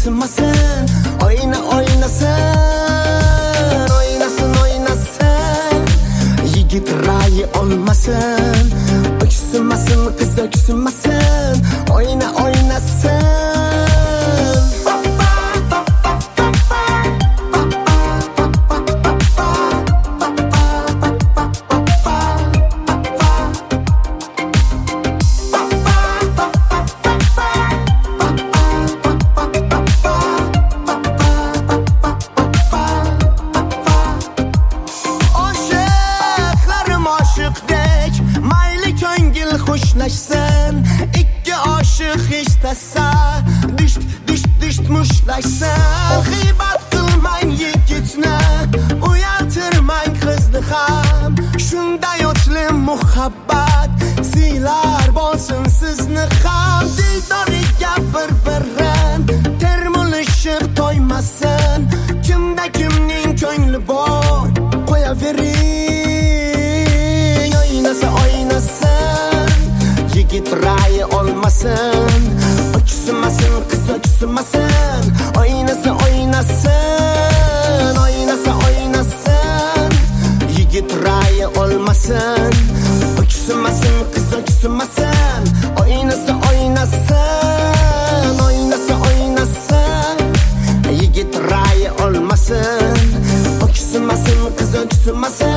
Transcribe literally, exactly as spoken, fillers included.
öksünmesin. Oyna oynasın, oynasın oynasın. Yigit rayı olmasın, öksünmesin kız öksünmesin. Oyna oynasın. Hoşlaşsın, iki aşık istese düşt düşt düşt muşlaşsın. Gıybat kılmayın yigitne, uyatırmayın kızlı ham. Şunda yotlu muhabbat, silar bolsun sizni ham. Dildoriga bir-birin termulishib toymasin. Kimda kimning ko'ngli bor, qo'yavering. Oynasa oynasın, yigit rayı olmasın. Öksünmesin kız öksünmesin. Oynasa oynasın, oynasa oynasın. Yigit rayı olmasın. Öksünmesin kız öksünmesin. Oynasa oynasın, oynasa oynasın. Yigit rayı olmasın. Öksünmesin kız öksünmesin.